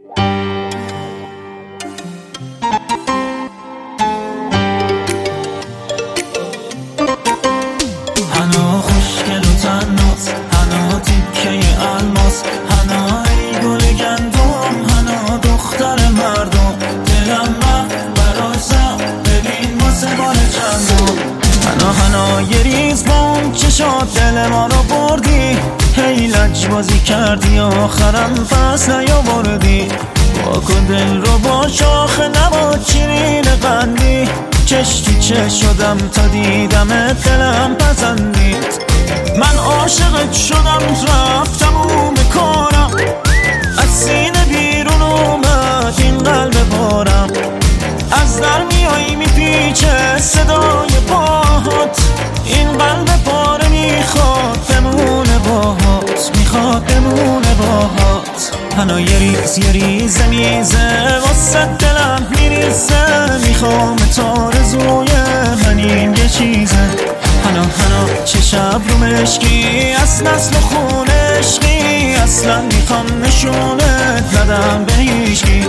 هنا خوشگل و تناس، هنا تیکه الماس، هنا ای گل گندم، هنا دختر مردم. دلم رفت برای سر، ببین واسه بار چندم. هنا یه ریز بام چشات دل ما رو بردی، هی لجبازی کردی آخرم پس نیاوردی. واکن دل رو با شاخ نبات شیرین قندی، چش تو چش شدم تا دیدمت دلم پسندید. من عاشقت شدم رفتم اون بکارم، از سینه بیرون اومد این قلب پارم. از در میایی میپیچه صدای پاهات، این قلب پاره میخواد بمونه باهات، میخواد بمونه باهات. هنا یه ریزه میزه واسه دلم میریزه، میخوام تارزوی من این یه چیزه. هنا چه شب رو مشکی از نسل و خون عشقی، اصلا میخوام نشونت ندم به هیچکی.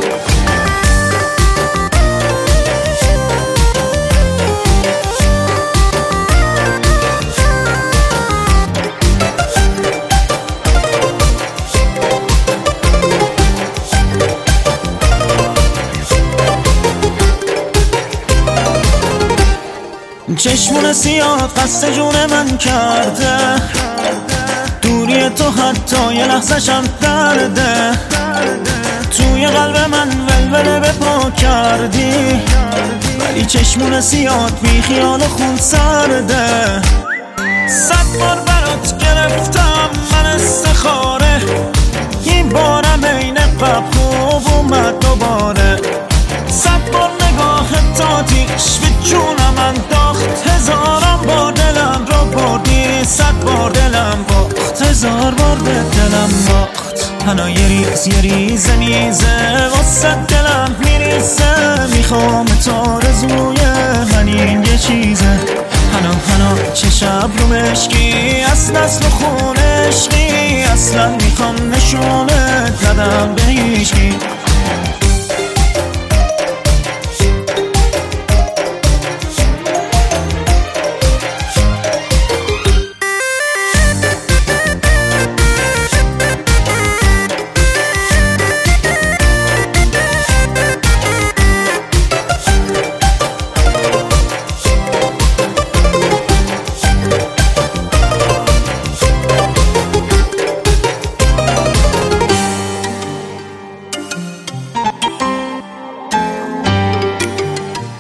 چشمون سیاه قصد جون من کرده، دوری تو حتی یه لحظه‌شم درده. توی قلب من ولوله به پا کردی، ولی چشمون سیاه بی خیال خون سرده. 100 بار برات گرفتم من استخاره، این بارم عین قبل خوب اومد دوباره. 100 بار نگاه تاتیش به جونم انداخت، هزارم بار دلم رو بردی، 100 بار دلم باخت، 1000 بار به دلم باخت. هنا یه ریزه میزه واسه دلم میریزه، میخوام تارزوی من این یه چیزه. هنا چه شب رو مشکی از نسل و خون عشقی، اصلا میخوام نشونت ندم به هیچکی.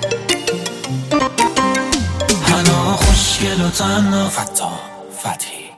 خوشگل و تنها فتا فتحی